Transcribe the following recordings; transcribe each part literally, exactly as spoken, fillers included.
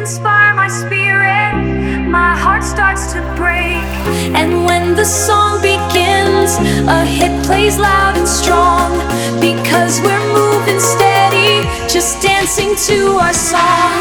inspire my spirit, my heart starts to break. And when the song begins, a hit plays loud and strong, because we're moving steady, just dancing to our song.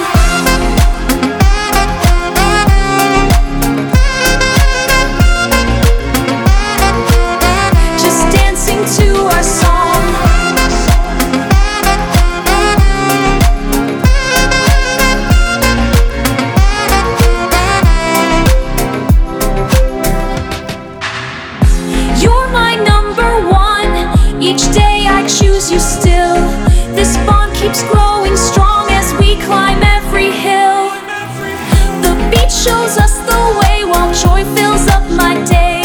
Each day I choose you still. This bond keeps growing strong as we climb every hill. The beat shows us the way while joy fills up my day.